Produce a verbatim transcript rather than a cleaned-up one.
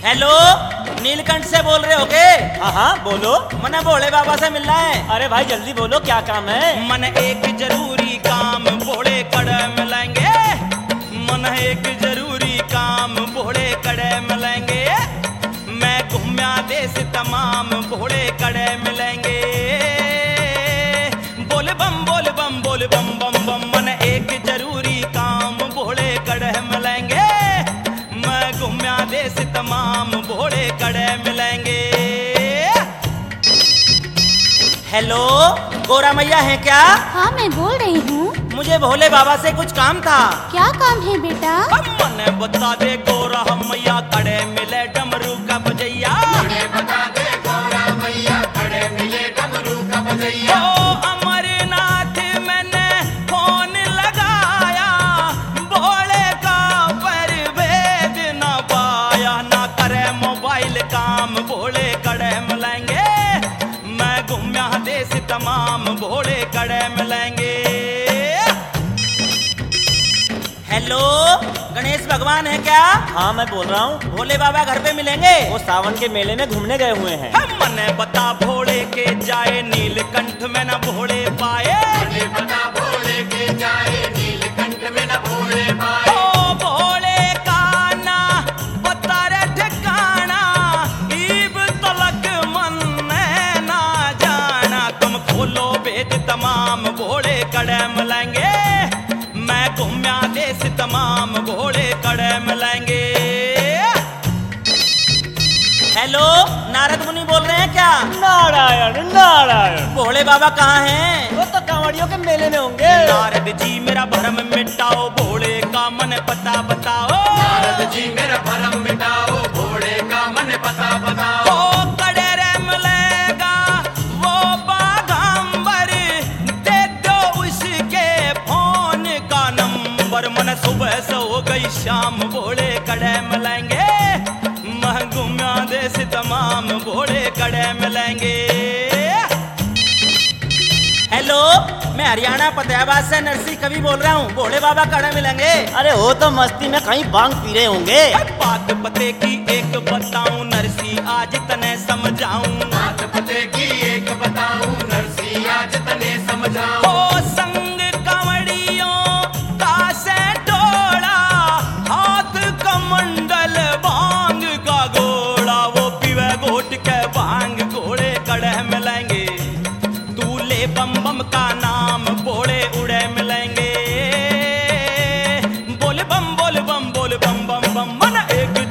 Hello, Neelkanth से बोल रहे हो के? हाँ हाँ बोलो। मने भोले बाबा से मिलना है। अरे भाई जल्दी बोलो, क्या काम है? मन एक जरूरी काम भोले कड़े मिलेंगे। मन एक जरूरी काम भोले कड़े मिलेंगे। मैं घूमया देश तमाम भोले कड़े मिलेंगे। बोल बम बोल बम बोल बम बम बम। मन एक जरूरी काम भोले कड़े मिलेंगे। मैं घूमया देश तमाम भोले कड़े मिलेंगे। हेलो, गोरा मैया है क्या? हाँ मैं बोल रही हूँ। मुझे भोले बाबा से कुछ काम था। क्या काम है बेटा? मने बता दे गोरा मैया कड़े मिले डमरू का बजैया। मने बता दे गोरा मैया कड़े मिले डमरू का बजैया। ओ अमरनाथ मैंने फोन लगाया, भोले का पर भेद न पाया। ना करे मोबाइल काम भोले कड़े मिलेंगे। मैं घूमया देश तमाम भोले कड़े मिलेंगे। हेलो, गणेश भगवान है क्या? हाँ मैं बोल रहा हूँ। भोले बाबा घर पे मिलेंगे। वो सावन के मेले में घूमने गए हुए हैं। हम मने बता भोले के जाए नीलकंठ में न भोले पाए। मने बता भोले के जाए नीलकंठ में न भोले पाए। ओ भोले का ना बता रे ठिकाना, ईब तलक मन में ना जाना। तुम खोलो भेद तमाम भोले कड़े मिलेंगे। मैं घूमया देश तमाम भोले कड़े मिलेंगे। हेलो, नारद मुनि बोल रहे हैं क्या? नारायण नारायण। भोले बाबा कहाँ हैं? वो तो कांवड़ियों के मेले में होंगे। नारद जी मेरा भरम मिटाओ, भोले का मन पता बताओ। नारद जी मेरा भरम मिटाओ, भोले का मन पता बताओ। ओ कड़े रे मिलेगा वो बागंबर, दे दो उसके फोन का नंबर। मन सुबह से हो गई शाम भोले कड़े मिलेंगे। मैं घूमया देश तमाम भोले कड़े मिलेंगे। हेलो, मैं हरियाणा फतेहाबाद से नरसी कवि बोल रहा हूँ। भोले बाबा कड़े मिलेंगे। अरे वो तो मस्ती में कहीं बांग पी रहे होंगे। बात पते की एक बताऊं नरसी, आज तने समझाऊं। बात पते की एक बताऊं नरसी, आज तने समझाऊं। ओ संग कंवड़ियों का से टोला, हाथ कमंडल भांग का गोला। वो पीवे घोट के भांग घोड़े कड़े मिलेंगे। तू ले बम बम का नाम भोले उड़े मिलेंगे। बोल बम बोल बम बोल बम बम बम। मन एक